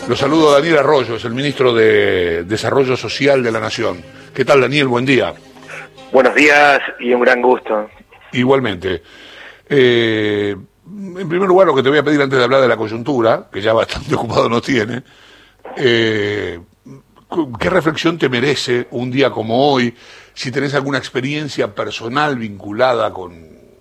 Lo saludo a Daniel Arroyo, es el ministro de Desarrollo Social de la Nación. ¿Qué tal, Daniel? Buen día. Buenos días y un gran gusto. Igualmente. En primer lugar, lo que te voy a pedir antes de hablar de la coyuntura, que ya bastante ocupado nos tiene, ¿qué reflexión te merece un día como hoy? Si tenés alguna experiencia personal vinculada con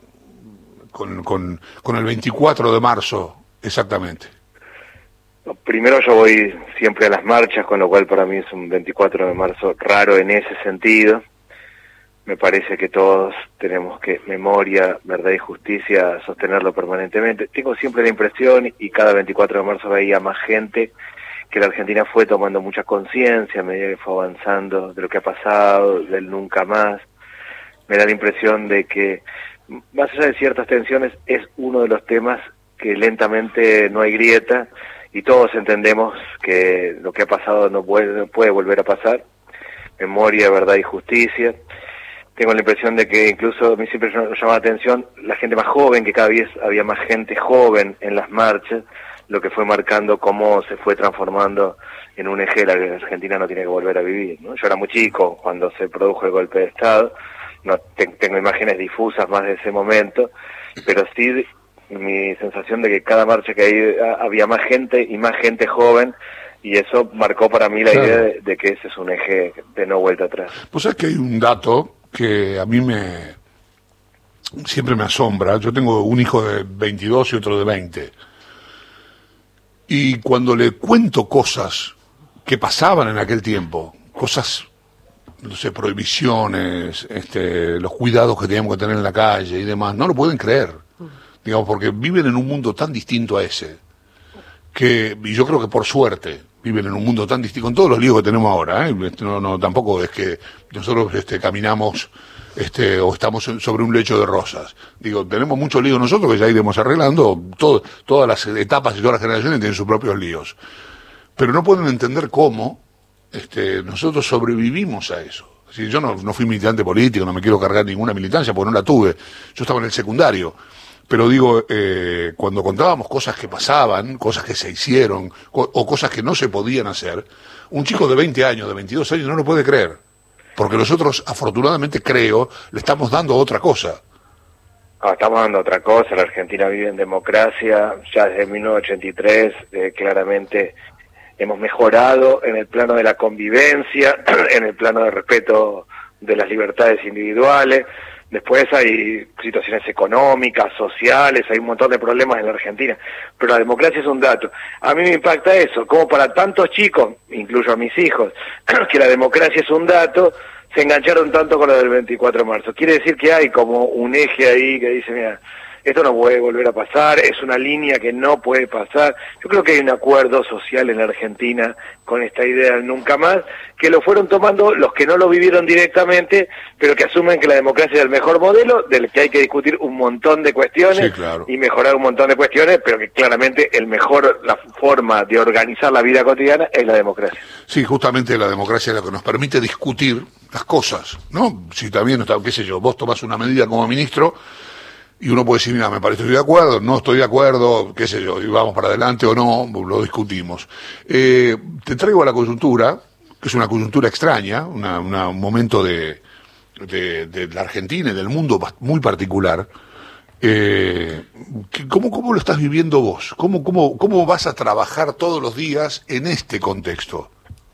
el 24 de marzo, exactamente. Primero, yo voy siempre a las marchas, con lo cual para mí es un 24 de marzo raro en ese sentido. Me parece que todos tenemos que memoria, verdad y justicia sostenerlo permanentemente. Tengo siempre la impresión, y cada 24 de marzo veía más gente, que la Argentina fue tomando mucha conciencia a medida que fue avanzando de lo que ha pasado, del nunca más. Me da la impresión de que, más allá de ciertas tensiones, es uno de los temas que lentamente no hay grieta, y todos entendemos que lo que ha pasado no puede volver a pasar. Memoria, verdad y justicia. Tengo la impresión de que incluso a mí siempre nos llama la atención la gente más joven, que cada vez había más gente joven en las marchas, lo que fue marcando cómo se fue transformando en un eje de la que la Argentina no tiene que volver a vivir, ¿no? Yo era muy chico cuando se produjo el golpe de Estado, no tengo imágenes difusas más de ese momento, pero sí mi sensación de que cada marcha que hay había más gente y más gente joven, y eso marcó para mí la idea de que ese es un eje de no vuelta atrás. Pues es que hay un dato que a mí siempre me asombra. Yo tengo un hijo de 22 y otro de 20. Y cuando le cuento cosas que pasaban en aquel tiempo, cosas, no sé, prohibiciones, los cuidados que teníamos que tener en la calle y demás, no lo pueden creer. Digamos, porque viven en un mundo tan distinto a ese, y yo creo que por suerte viven en un mundo tan distinto, con todos los líos que tenemos ahora, ¿eh? Tampoco es que nosotros caminamos o estamos sobre un lecho de rosas. Digo, tenemos muchos líos nosotros que ya iremos arreglando, todas las etapas y todas las generaciones tienen sus propios líos. Pero no pueden entender cómo nosotros sobrevivimos a eso. Si yo no fui militante político, no me quiero cargar ninguna militancia porque no la tuve, yo estaba en el secundario. Pero digo, cuando contábamos cosas que pasaban, cosas que se hicieron, o cosas que no se podían hacer, un chico de 20 años, de 22 años, no lo puede creer. Porque nosotros, afortunadamente, creo, le estamos dando otra cosa. Estamos dando otra cosa. La Argentina vive en democracia. Ya desde 1983, claramente hemos mejorado en el plano de la convivencia, en el plano de respeto de las libertades individuales. Después hay situaciones económicas, sociales, hay un montón de problemas en la Argentina, pero la democracia es un dato. A mí me impacta eso, como para tantos chicos, incluyo a mis hijos, que la democracia es un dato, se engancharon tanto con lo del 24 de marzo. Quiere decir que hay como un eje ahí que dice, mira, esto no puede volver a pasar, es una línea que no puede pasar. Yo creo que hay un acuerdo social en la Argentina con esta idea del nunca más, que lo fueron tomando los que no lo vivieron directamente, pero que asumen que la democracia es el mejor modelo, del que hay que discutir un montón de cuestiones, sí, claro, y mejorar un montón de cuestiones, pero que claramente la forma de organizar la vida cotidiana es la democracia. Sí, justamente la democracia es la que nos permite discutir las cosas, ¿no? Si también, qué sé yo, vos tomás una medida como ministro, y uno puede decir, mira, me parece, estoy de acuerdo, no estoy de acuerdo, qué sé yo, y vamos para adelante o no, lo discutimos. Te traigo a la coyuntura, que es una coyuntura extraña, un momento de la Argentina y del mundo muy particular. ¿Cómo lo estás viviendo vos? ¿Cómo vas a trabajar todos los días en este contexto?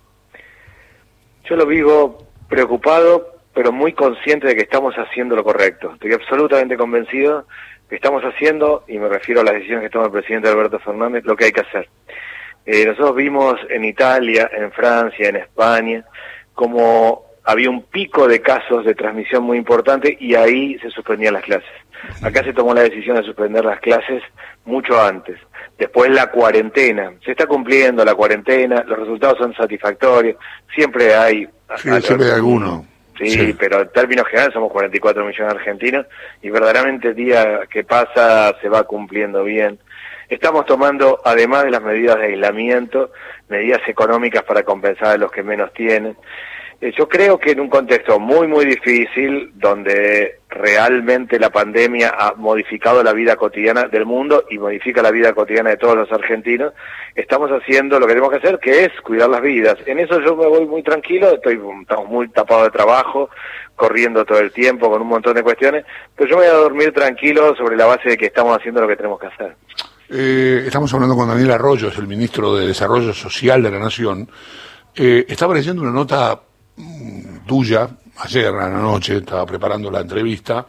Yo lo vivo preocupado, pero muy consciente de que estamos haciendo lo correcto. Estoy absolutamente convencido que estamos haciendo, y me refiero a las decisiones que toma el presidente Alberto Fernández, lo que hay que hacer. Nosotros vimos en Italia, en Francia, en España, como había un pico de casos de transmisión muy importante y ahí se suspendían las clases. Acá se tomó la decisión de suspender las clases mucho antes. Después la cuarentena. Se está cumpliendo la cuarentena, los resultados son satisfactorios, siempre hay... Sí, siempre hay alguno. Sí, pero en términos generales somos 44 millones de argentinos y verdaderamente el día que pasa se va cumpliendo bien. Estamos tomando, además de las medidas de aislamiento, medidas económicas para compensar a los que menos tienen. Yo creo que en un contexto muy difícil, donde realmente la pandemia ha modificado la vida cotidiana del mundo y modifica la vida cotidiana de todos los argentinos, estamos haciendo lo que tenemos que hacer, que es cuidar las vidas. En eso yo me voy muy tranquilo, estamos muy tapados de trabajo, corriendo todo el tiempo con un montón de cuestiones, pero yo voy a dormir tranquilo sobre la base de que estamos haciendo lo que tenemos que hacer. Estamos hablando con Daniel Arroyo, es el ministro de Desarrollo Social de la Nación. Estaba leyendo una nota tuya ayer a la noche, estaba preparando la entrevista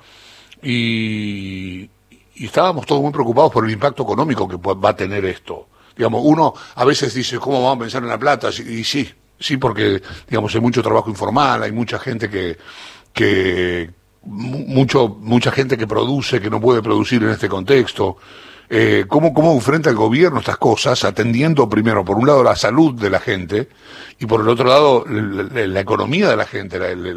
y estábamos todos muy preocupados por el impacto económico que va a tener esto. Digamos, uno a veces dice, ¿cómo vamos a pensar en la plata? Y sí, porque, digamos, hay mucho trabajo informal, hay mucha gente mucha gente que produce, que no puede producir en este contexto. ¿Cómo enfrenta el gobierno estas cosas, atendiendo primero, por un lado, la salud de la gente y por el otro lado, la economía de la gente,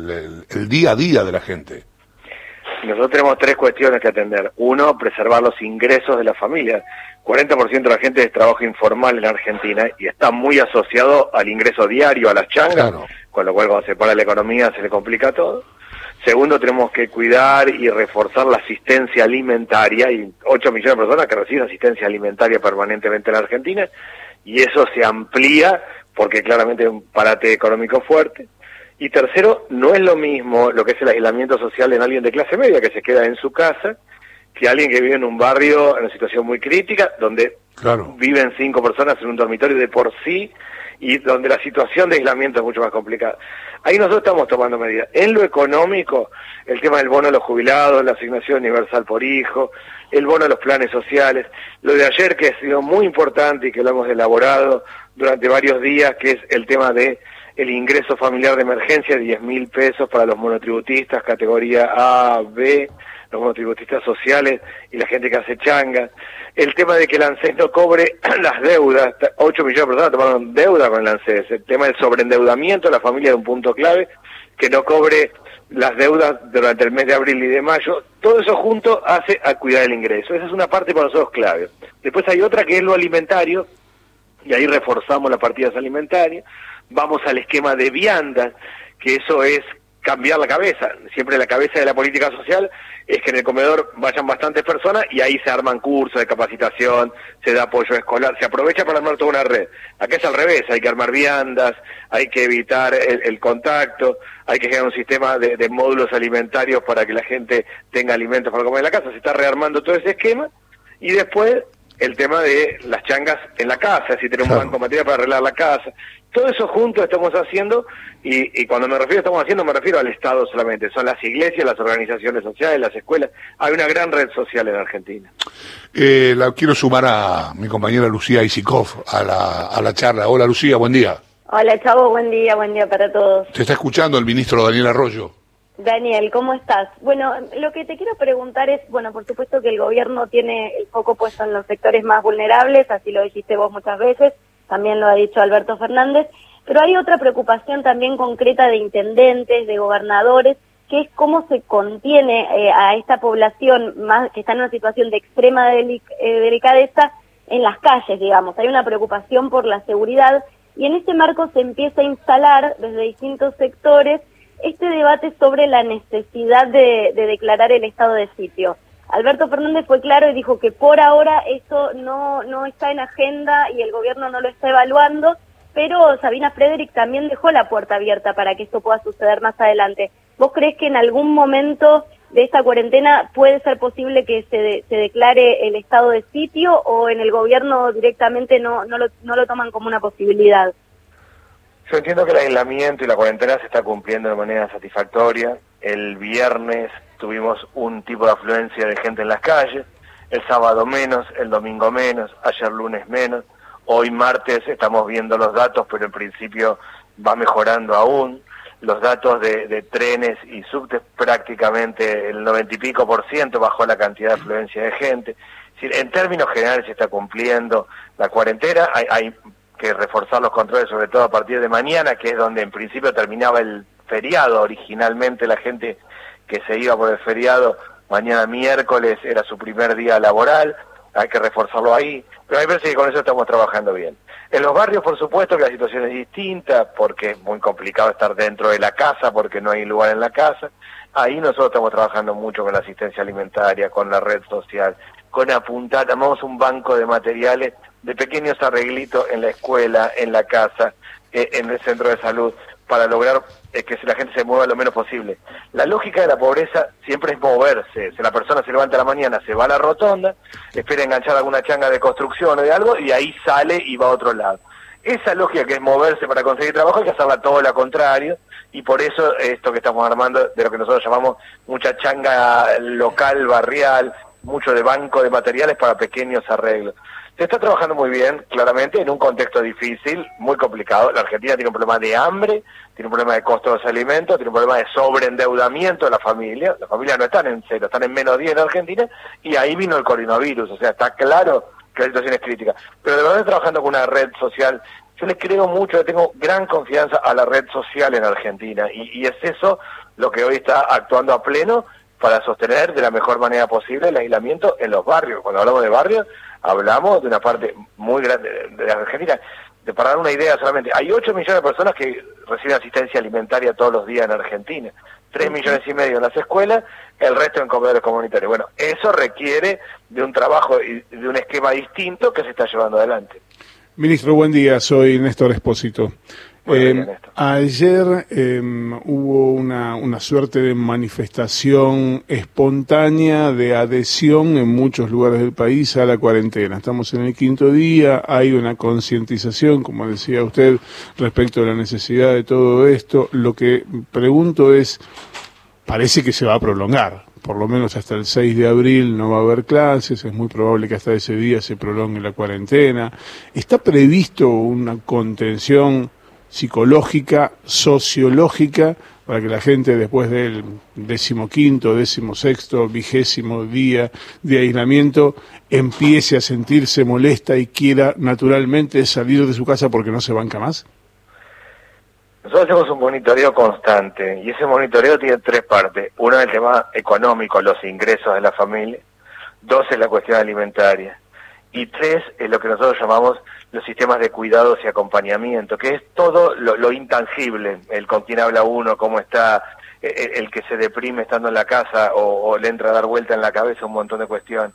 el día a día de la gente? Nosotros tenemos tres cuestiones que atender. Uno, preservar los ingresos de la familia. 40% de la gente es trabajo informal en Argentina y está muy asociado al ingreso diario, a las changas, claro. Con lo cual cuando se para la economía se le complica todo. Segundo, tenemos que cuidar y reforzar la asistencia alimentaria. Hay 8 millones de personas que reciben asistencia alimentaria permanentemente en la Argentina y eso se amplía porque claramente hay un parate económico fuerte. Y tercero, no es lo mismo lo que es el aislamiento social en alguien de clase media que se queda en su casa que alguien que vive en un barrio en una situación muy crítica, donde claro. Viven 5 personas en un dormitorio de por sí y donde la situación de aislamiento es mucho más complicada. Ahí nosotros estamos tomando medidas. En lo económico, el tema del bono de los jubilados, la asignación universal por hijo, el bono de los planes sociales, lo de ayer que ha sido muy importante y que lo hemos elaborado durante varios días, que es el tema de el ingreso familiar de emergencia, 10.000 pesos para los monotributistas, categoría A, B, los monotributistas sociales y la gente que hace changa. El tema de que el ANSES no cobre las deudas, 8 millones de personas tomaron deuda con el ANSES. El tema del sobreendeudamiento de la familia es un punto clave, que no cobre las deudas durante el mes de abril y de mayo. Todo eso junto hace a cuidar el ingreso. Esa es una parte para nosotros clave. Después hay otra que es lo alimentario, y ahí reforzamos las partidas alimentarias. Vamos al esquema de viandas, que eso es cambiar la cabeza. Siempre la cabeza de la política social es que en el comedor vayan bastantes personas y ahí se arman cursos de capacitación, se da apoyo escolar, se aprovecha para armar toda una red. Acá es al revés, hay que armar viandas, hay que evitar el contacto, hay que generar un sistema de módulos alimentarios para que la gente tenga alimentos para comer en la casa. Se está rearmando todo ese esquema y después el tema de las changas en la casa, si tenemos un banco de materia para arreglar la casa. Todo eso juntos estamos haciendo, y cuando me refiero a estamos haciendo, me refiero al Estado solamente. Son las iglesias, las organizaciones sociales, las escuelas. Hay una gran red social en Argentina. La quiero sumar a mi compañera Lucía Isikov a la charla. Hola Lucía, buen día. Hola Chavo, buen día para todos. Te está escuchando el ministro Daniel Arroyo. Daniel, ¿cómo estás? Bueno, lo que te quiero preguntar es, bueno, por supuesto que el gobierno tiene el foco puesto en los sectores más vulnerables, así lo dijiste vos muchas veces, también lo ha dicho Alberto Fernández, pero hay otra preocupación también concreta de intendentes, de gobernadores, que es cómo se contiene a esta población más que está en una situación de extrema delicadeza en las calles, digamos. Hay una preocupación por la seguridad y en este marco se empieza a instalar desde distintos sectores este debate sobre la necesidad de declarar el estado de sitio. Alberto Fernández fue claro y dijo que por ahora eso no está en agenda y el gobierno no lo está evaluando, pero Sabina Frederick también dejó la puerta abierta para que esto pueda suceder más adelante. ¿Vos creés que en algún momento de esta cuarentena puede ser posible que se declare el estado de sitio o en el gobierno directamente no lo toman como una posibilidad? Yo entiendo que el aislamiento y la cuarentena se está cumpliendo de manera satisfactoria. El viernes tuvimos un tipo de afluencia de gente en las calles, el sábado menos, el domingo menos, ayer lunes menos, hoy martes estamos viendo los datos, pero en principio va mejorando aún. Los datos de trenes y subtes prácticamente el 90 y pico % bajó la cantidad de afluencia de gente. Es decir, en términos generales se está cumpliendo la cuarentena, hay que reforzar los controles, sobre todo a partir de mañana, que es donde en principio terminaba el feriado. Originalmente la gente que se iba por el feriado, mañana miércoles era su primer día laboral. hay que reforzarlo ahí, pero me parece que con eso estamos trabajando bien. En los barrios, por supuesto, que la situación es distinta, porque es muy complicado estar dentro de la casa, porque no hay lugar en la casa. Ahí nosotros estamos trabajando mucho con la asistencia alimentaria, con la red social, con apuntar, armamos un banco de materiales, de pequeños arreglitos en la escuela, en la casa, en el centro de salud, para lograr que la gente se mueva lo menos posible. La lógica de la pobreza siempre es moverse. Si la persona se levanta a la mañana, se va a la rotonda, espera enganchar alguna changa de construcción o de algo, y ahí sale y va a otro lado. Esa lógica que es moverse para conseguir trabajo hay que hacerla todo lo contrario, y por eso esto que estamos armando, de lo que nosotros llamamos mucha changa local, barrial, mucho de banco de materiales para pequeños arreglos. Se está trabajando muy bien, claramente, en un contexto difícil, muy complicado. La Argentina tiene un problema de hambre, tiene un problema de costo de los alimentos, tiene un problema de sobreendeudamiento de la familia. Las familias no están en cero, están en -10 en Argentina, y ahí vino el coronavirus. O sea, está claro que la situación es crítica. Pero de verdad, trabajando con una red social, yo le creo mucho, le tengo gran confianza a la red social en Argentina, y es eso lo que hoy está actuando a pleno para sostener de la mejor manera posible el aislamiento en los barrios. Cuando hablamos de barrios, hablamos de una parte muy grande de la Argentina. Para dar una idea solamente, hay 8 millones de personas que reciben asistencia alimentaria todos los días en Argentina, 3,5 millones en las escuelas, el resto en comedores comunitarios. Bueno, eso requiere de un trabajo y de un esquema distinto que se está llevando adelante. Ministro, buen día, soy Néstor Espósito. Ayer hubo una suerte de manifestación espontánea de adhesión en muchos lugares del país a la cuarentena. Estamos en el 5º día, hay una concientización, como decía usted, respecto a la necesidad de todo esto. Lo que pregunto es, parece que se va a prolongar, por lo menos hasta el 6 de abril no va a haber clases, es muy probable que hasta ese día se prolongue la cuarentena. ¿Está previsto una contención psicológica, sociológica, para que la gente después del 15º, 16º, 20º día de aislamiento empiece a sentirse molesta y quiera naturalmente salir de su casa porque no se banca más? Nosotros hacemos un monitoreo constante, y ese monitoreo tiene 3 partes. Uno es el tema económico, los ingresos de la familia. 2 es la cuestión alimentaria. Y 3 es lo que nosotros llamamos los sistemas de cuidados y acompañamiento, que es todo lo intangible, el con quién habla uno, cómo está, el que se deprime estando en la casa o le entra a dar vuelta en la cabeza, un montón de cuestiones.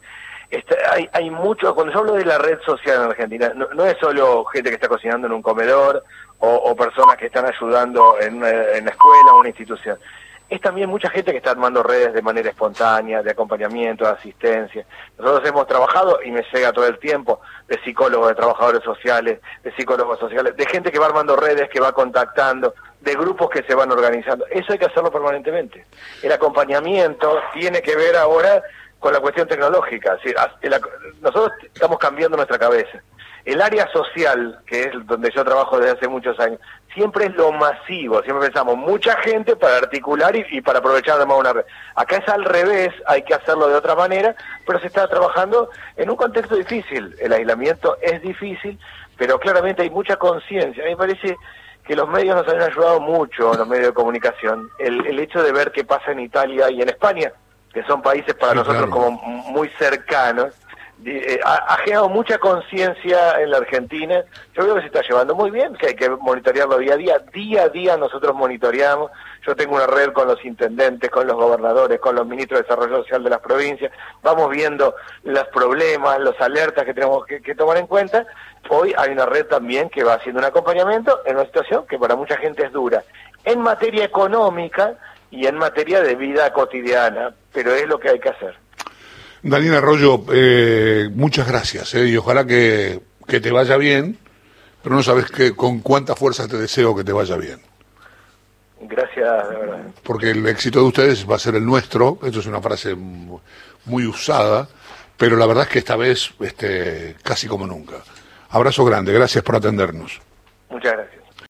Hay mucho, cuando yo hablo de la red social en Argentina, no es solo gente que está cocinando en un comedor o personas que están ayudando en la escuela o una institución. Es también mucha gente que está armando redes de manera espontánea, de acompañamiento, de asistencia. Nosotros hemos trabajado, y me llega todo el tiempo, de psicólogos, de trabajadores sociales, de psicólogos sociales, de gente que va armando redes, que va contactando, de grupos que se van organizando. Eso hay que hacerlo permanentemente. El acompañamiento tiene que ver ahora con la cuestión tecnológica. Nosotros estamos cambiando nuestra cabeza. El área social, que es donde yo trabajo desde hace muchos años, siempre es lo masivo, siempre pensamos mucha gente para articular y para aprovechar además una red. Acá es al revés, hay que hacerlo de otra manera, pero se está trabajando en un contexto difícil. El aislamiento es difícil, pero claramente hay mucha conciencia. A mí me parece que los medios nos han ayudado mucho, los medios de comunicación. El hecho de ver qué pasa en Italia y en España, que son países para nosotros como muy cercanos, ha generado mucha conciencia en la Argentina. Yo creo que se está llevando muy bien, que hay que monitorearlo día a día. Día a día nosotros monitoreamos. Yo tengo una red con los intendentes, con los gobernadores, con los ministros de Desarrollo Social de las provincias. Vamos viendo los problemas, los alertas que tenemos que tomar en cuenta. Hoy hay una red también que va haciendo un acompañamiento en una situación que para mucha gente es dura, en materia económica y en materia de vida cotidiana, pero es lo que hay que hacer. Daniel Arroyo, muchas gracias, y ojalá que te vaya bien, pero no sabes con cuánta fuerza te deseo que te vaya bien. Gracias, de verdad. Porque el éxito de ustedes va a ser el nuestro, esto es una frase muy usada, pero la verdad es que esta vez casi como nunca. Abrazo grande, gracias por atendernos.